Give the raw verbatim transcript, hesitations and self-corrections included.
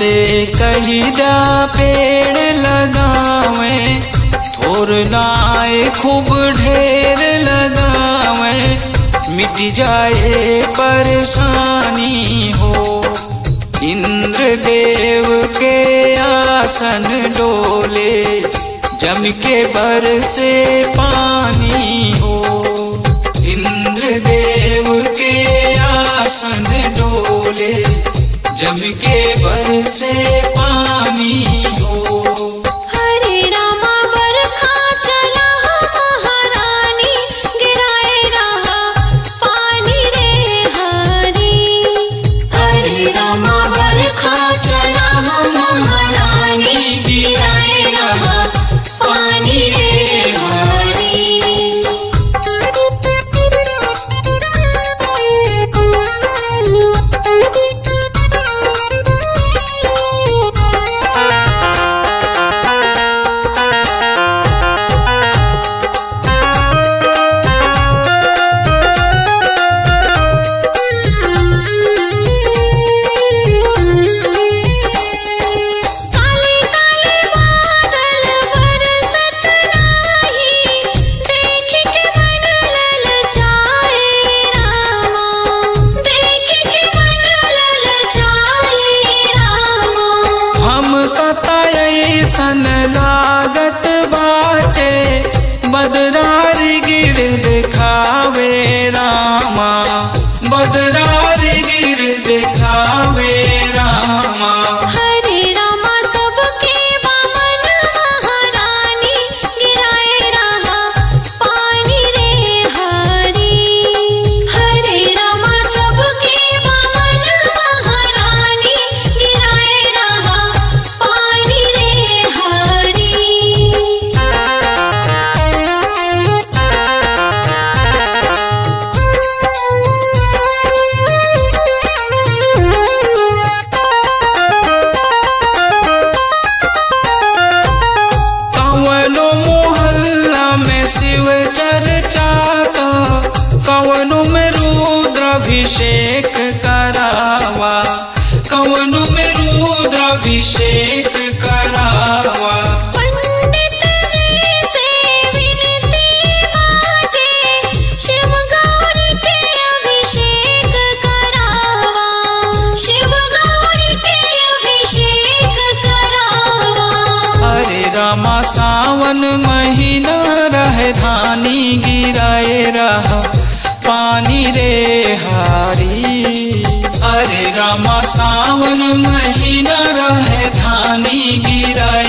से कही दा पेड़ लगावे, थोर नाए खूब ढेर लगावे, मिट जाए परेशानी हो। इंद्रदेव के आसन डोले, जम के बरसे पानी हो। इंद्रदेव के आसन डोले, जम के बरसे पानी हो। हरे रामा बरखा चला महारानी, गिराए रहा पानी रे हरी। हरे रामा बरखा चला महारानी, गिराए रहा पानी रे हरी। सन लागत बाटे, बदरार गिर दिखावे रामा, बदरार गिर दिखावे रामा। हरे रामा सबके वामन महारानी, गिराए रहा पानी रे हरी। हरे रामा सबके वामन महारानी, गिराए रहा पानी रे हरी। कवनो मोहल्ला में शिव चर्चा का, कवनो में रुद्राभिषेक करावा, कवनो में रुद्राभिषेक करावा। पंडित जी से विनती मांगे, शिव गौरी के अभिषेक करावा, शिव गौरी के अभिषेक करावा। अरे रामा सावन महीना रह धानी, गिराए रहा पानी रे हारी। अरे रामा सावन महीना रह धानी, गिराए